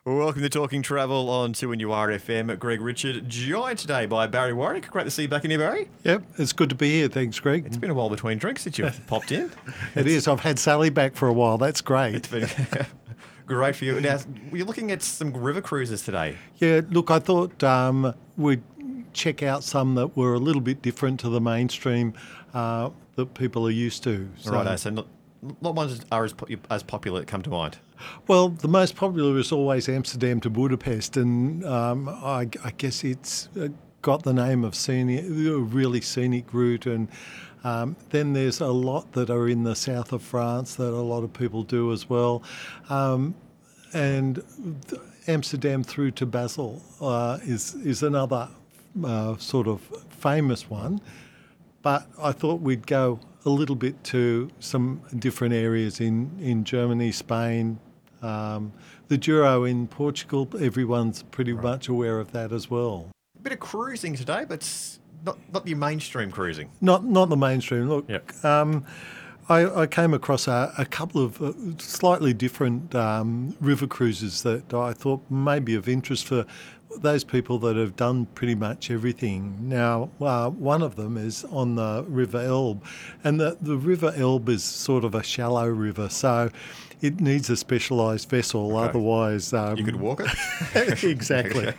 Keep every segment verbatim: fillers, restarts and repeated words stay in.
Welcome to Talking Travel on two N U R F M. Greg Richard, joined today by Barry Warwick. Great to see you back in here, Barry. Yep, it's good to be here. Thanks, Greg. It's been a while between drinks since you've popped in. It is. I've had Sally back for a while. That's great. It's been great for you. Now, we're looking at some river cruises today. Yeah, look, I thought um, we'd check out some that were a little bit different to the mainstream uh, that people are used to. So, Righto, so not, not ones are as, as popular that come to mind. Well, the most popular is always Amsterdam to Budapest, and um, I, I guess it's uh, got the name of scenic, a really scenic route. And um, then there's a lot that are in the south of France that a lot of people do as well. Um, and Amsterdam through to Basel uh, is is another uh, sort of famous one. But I thought we'd go a little bit to some different areas in, in Germany, Spain. Um, the Douro in Portugal, everyone's pretty right. much aware of that as well. A bit of cruising today, but not not your mainstream cruising. Not not the mainstream. Look, yep. um, I, I came across a, a couple of uh, slightly different um, river cruises that I thought may be of interest for those people that have done pretty much everything. Now, uh, one of them is on the River Elbe, and the, the River Elbe is sort of a shallow river, so it needs a specialised vessel, okay. otherwise... Um, you could walk it? Exactly.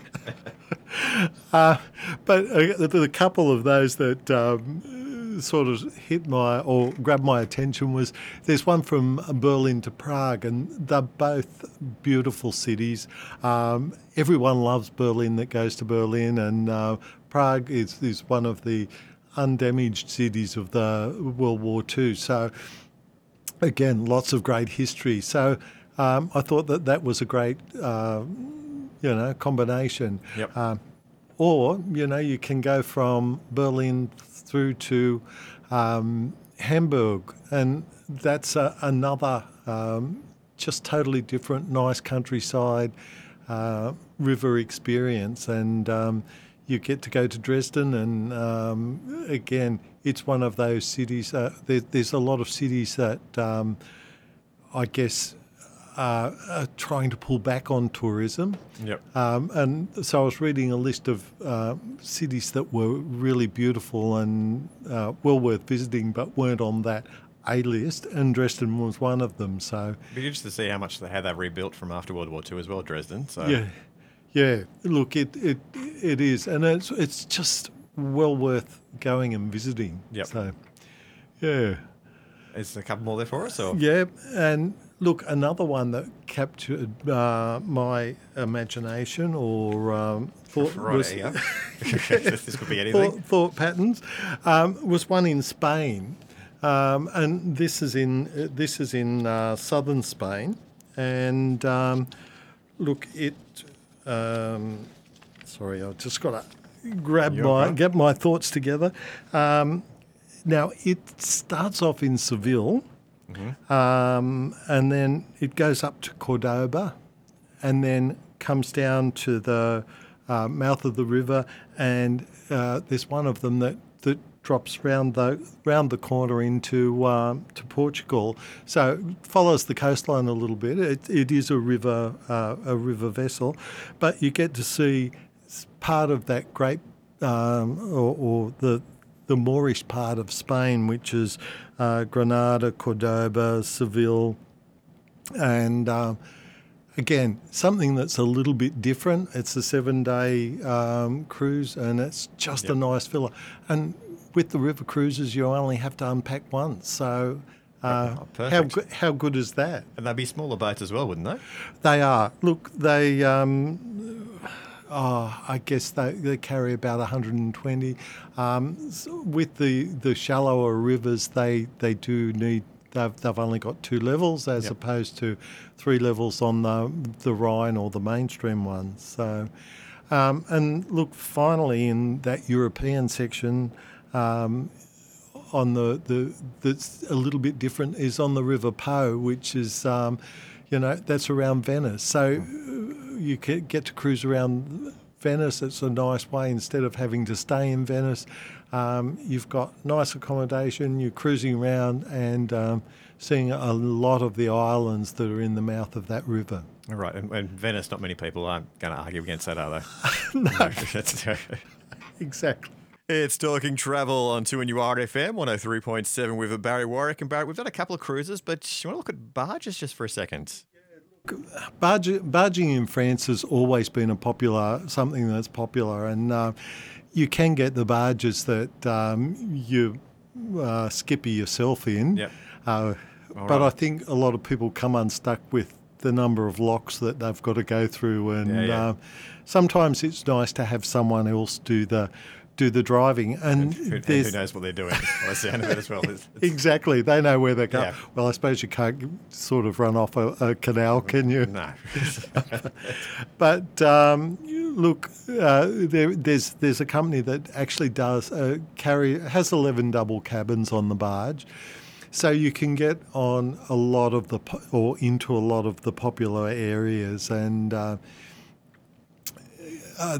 uh, but uh, the couple of those that um, sort of hit my, or grabbed my attention was, there's one from Berlin to Prague, and they're both beautiful cities. Um, everyone loves Berlin that goes to Berlin, and uh, Prague is, is one of the undamaged cities of the World War Two. So, again, lots of great history. So um, I thought that that was a great, uh, you know, combination. Yep. Um, or, you know, you can go from Berlin through to um, Hamburg, and that's a, another um, just totally different, nice countryside uh, river experience. And um, you get to go to Dresden, and um, again, it's one of those cities. Uh, there, there's a lot of cities that um, I guess uh, are trying to pull back on tourism. Yep. Um, and so I was reading a list of uh, cities that were really beautiful and uh, well worth visiting, but weren't on that A list, and Dresden was one of them. So it'd be interesting to see how much they how they rebuilt from after World War Two as well, Dresden. So yeah, yeah. Look, it it it is, and it's it's just well worth going and visiting. Yep. So, yeah. Is there a couple more there for us? Or? Yeah, and look, another one that captured uh, my imagination or um, thought right, was, there you go. This could be anything. Thought, thought patterns um, was one in Spain, um, and this is in uh, this is in uh, southern Spain, and um, look, it. Um, sorry, I've just got to grab You're my okay. get my thoughts together. Um, now it starts off in Seville, mm-hmm. um, and then it goes up to Cordoba, and then comes down to the uh, mouth of the river, and uh, there's one of them that, that drops round the round the corner into um, to Portugal. So it follows the coastline a little bit. It, it is a river uh, a river vessel, but you get to see part of that great um, or, or the the Moorish part of Spain, which is uh, Granada, Cordoba, Seville, and um, again, something that's a little bit different. It's a seven-day um, cruise, and it's just yep. a nice filler. And with the river cruises, you only have to unpack once. So uh, oh, how good, how good is that? And they'd be smaller boats as well, wouldn't they? They are. Look, they... Um, Oh, I guess they, they carry about one hundred twenty. Um, so with the, the shallower rivers, they, they do need, they've, they've only got two levels as yep. opposed to three levels on the, the Rhine or the mainstream ones. So, um, and look, finally in that European section, um, on the, the that's a little bit different is on the River Po, which is, um, you know, that's around Venice. So you can get to cruise around Venice. It's a nice way instead of having to stay in Venice. Um, you've got nice accommodation. You're cruising around and um, seeing a lot of the islands that are in the mouth of that river. All right, and, and Venice, not many people aren't going to argue against that, are they? No. That's, Exactly. it's Talking Travel on two N U R F M, one oh three point seven with Barry Warwick. And Barry, we've done a couple of cruises, but you want to look at barges just for a second? Barge, barging in France has always been a popular, something that's popular, and uh, you can get the barges that um, you uh, skipper yourself in. Yep. Uh, All but right. I think a lot of people come unstuck with the number of locks that they've got to go through, and Yeah, yeah. Uh, sometimes it's nice to have someone else do the do the driving. And Who, and there's who knows what they're doing? By the sound of it as well. It's, it's, exactly, they know where they're going. Yeah. Well, I suppose you can't sort of run off a, a canal, can you? no. But um, look, uh, there, there's there's a company that actually does uh, carry has eleven double cabins on the barge, so you can get on a lot of the po- or into a lot of the popular areas, and uh, uh,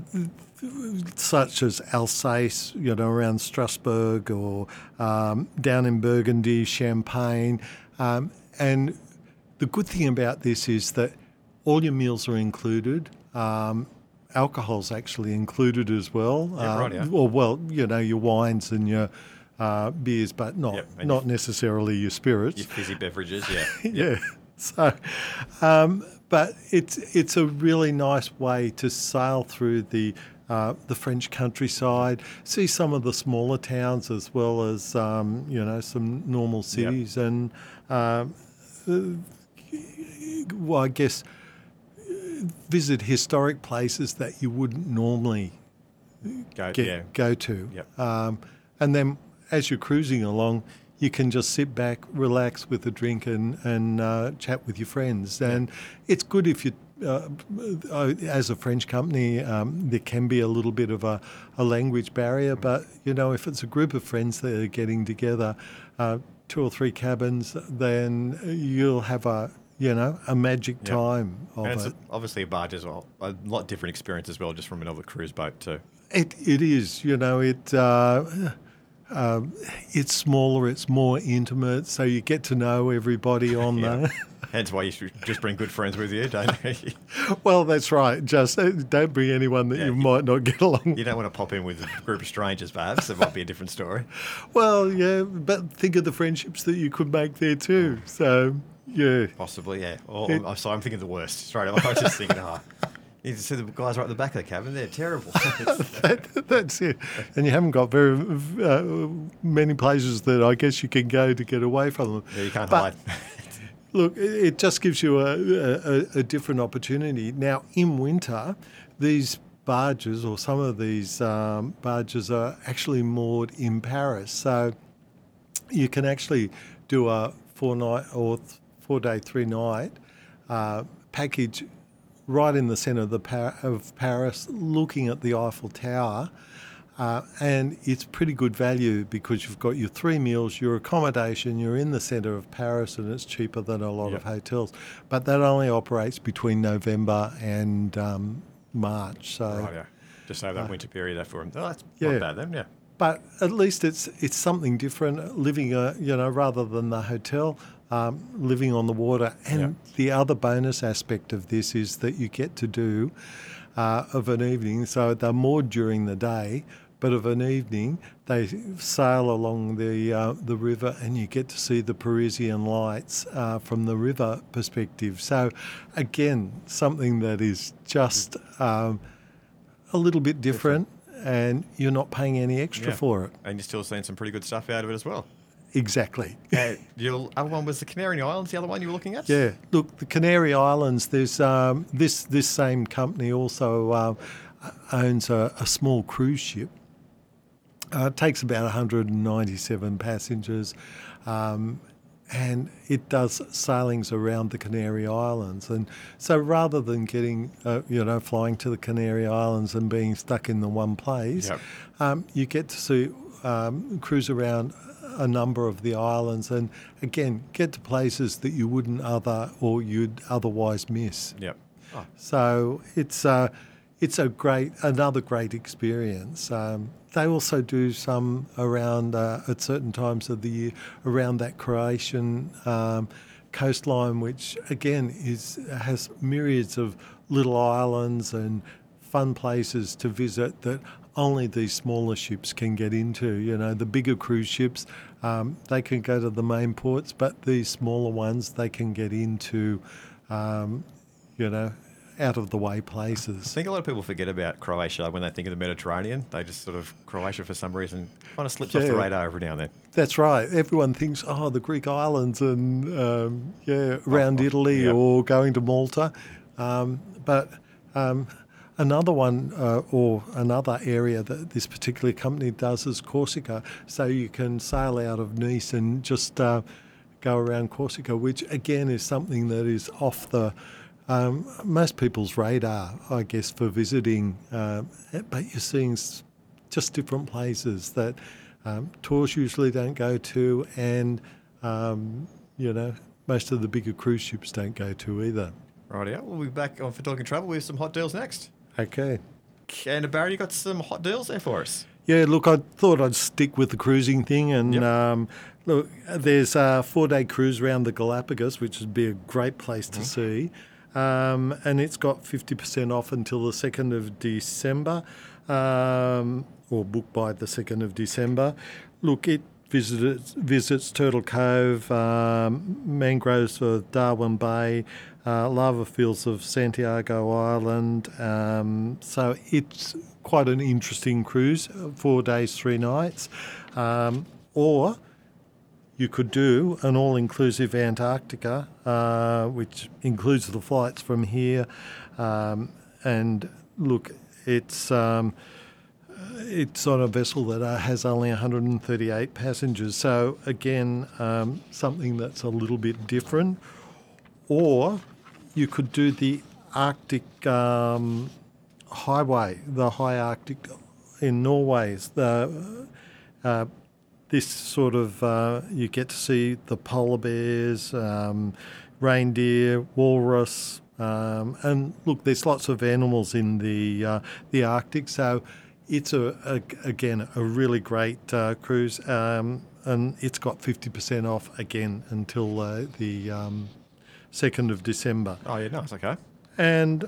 such as Alsace, you know, around Strasbourg, or um, down in Burgundy, Champagne, um, and the good thing about this is that all your meals are included. Um, alcohol's actually included as well. Yeah, right, yeah. Or well, you know, your wines and your uh, beers, but not Yep, and not your- necessarily your spirits. Your fizzy beverages, yeah. Yeah. So, um, but it's it's a really nice way to sail through the uh, the French countryside, see some of the smaller towns as well as um, you know some normal cities, and um, uh, well, I guess visit historic places that you wouldn't normally Go, get, yeah. go to. Yep. Um, and then as you're cruising along, you can just sit back, relax with a drink, and, and uh, chat with your friends. And it's good if you, uh, uh, as a French company, um, there can be a little bit of a, a language barrier. But, you know, if it's a group of friends that are getting together, uh, two or three cabins, then you'll have a, you know, a magic Yep. time of And it's it. a, obviously a barge as well. A lot different experience as well, just from another cruise boat too. It it is, you know, it uh, um, it's smaller, it's more intimate, so you get to know everybody on Yeah. the. Hence why you should just bring good friends with you, don't you? Well, that's right. Just uh, don't bring anyone that Yeah, you you- might not get along. You don't want to pop in with a group of strangers, perhaps. It might be a different story. Well, yeah, but think of the friendships that you could make there too. So yeah, Possibly, yeah. Or, It- I'm sorry, I'm thinking the worst. Straight up, I was just thinking, oh, you see the guys right at the back of the cabin. They're terrible. that, that's it. And you haven't got very uh, many places that I guess you can go to get away from them. Yeah, you can't But- hide. Look, it it just gives you a, a, a different opportunity. Now, in winter, these barges, or some of these um, barges, are actually moored in Paris. So you can actually do a four night or th- four day, three night uh, package right in the centre of the Par- of Paris, looking at the Eiffel Tower. Uh, and it's pretty good value because you've got your three meals, your accommodation, you're in the centre of Paris, and it's cheaper than a lot Yep. of hotels. But that only operates between November and um, March. So, Right, yeah. Just save that winter period there for them. Oh, that's yeah. not bad then, yeah. but at least it's it's something different. Living, a, you know, rather than the hotel, um, living on the water. And Yep. the other bonus aspect of this is that you get to do uh, of an evening. So they're moored during the day, but of an evening they sail along the uh, the river, and you get to see the Parisian lights uh, from the river perspective. So again, something that is just um, a little bit different, and you're not paying any extra Yeah. for it. And you're still seeing some pretty good stuff out of it as well. Exactly. Uh, your other one was the Canary Islands, the other one you were looking at? Yeah. Look, the Canary Islands. There's um, this this same company also uh, owns a, a small cruise ship. Uh, it takes about one hundred ninety-seven passengers, um, and it does sailings around the Canary Islands. And so, rather than getting, uh, you know, flying to the Canary Islands and being stuck in the one place, Yep. um, you get to see um, cruise around a number of the islands, and again, get to places that you wouldn't other or you'd otherwise miss. Yep. Oh, So it's uh, it's a great another great experience. Um, they also do some around uh, at certain times of the year around that Croatian um, coastline, which again is has myriads of little islands and fun places to visit that only these smaller ships can get into. You know, the bigger cruise ships, um, they can go to the main ports, but these smaller ones, they can get into, um, you know, out of the way places. I think a lot of people forget about Croatia when they think of the Mediterranean. They just sort of, Croatia for some reason kind of slips Yeah. off the radar every now and then. That's right. Everyone thinks, oh, the Greek islands and, um, yeah, around oh, Italy yeah. or going to Malta. Um, but um, another one uh, or another area that this particular company does is Corsica. So you can sail out of Nice and just uh, go around Corsica, which again is something that is off the um, most people's radar, I guess, for visiting. Uh, but you're seeing s- just different places that um, tours usually don't go to, and um, you know, most of the bigger cruise ships don't go to either. Rightio. We'll be back on For Talking Travel with some hot deals next. Okay. And Barry, you got some hot deals there for us? Yeah, look, I thought I'd stick with the cruising thing, and Yep. um, look, there's a four-day cruise around the Galapagos, which would be a great place to see, um, and it's got fifty percent off until the second of December, um, or booked by the second of December. Look, it visits, visits Turtle Cove, um, mangroves of Darwin Bay, uh, lava fields of Santiago Island. Um, so it's quite an interesting cruise, four days, three nights. Um, or you could do an all-inclusive Antarctica, uh, which includes the flights from here. Um, and look, it's um, it's on a vessel that uh, has only one hundred thirty-eight passengers. So again, um, something that's a little bit different. Or you could do the Arctic um, Highway, the High Arctic in Norway. The uh, this sort of uh, you get to see the polar bears, um, reindeer, walrus, um, and look, there's lots of animals in the uh, the Arctic. So it's a, a again a really great uh, cruise, um, and it's got fifty percent off again until uh, the um, second of December. Oh, yeah, nice, okay. And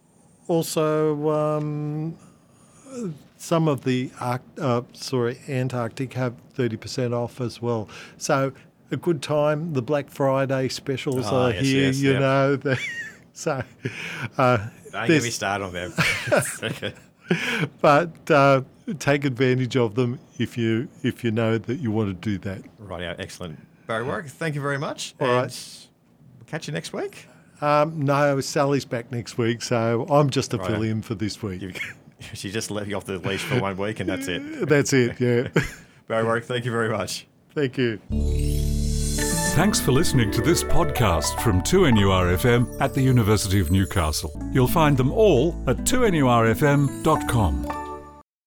also, um, some of the Arc- uh, sorry Antarctic have thirty percent off as well. So a good time. The Black Friday specials Oh, are yes, here. yes, you yep. know, the, so uh, Don't get there's- me started on them. Okay. but uh, take advantage of them if you if you know that you want to do that. Rightio, excellent. Barry Warwick, thank you very much. All and right. We'll catch you next week. Um, no, Sally's back next week, so I'm just a Right. fill-in for this week. You, she just let you off the leash for one week and that's it. That's it. Yeah. Barry Warwick, thank you very much. Thank you. Thanks for listening to this podcast from two N U R F M at the University of Newcastle. You'll find them all at two N U R F M dot com.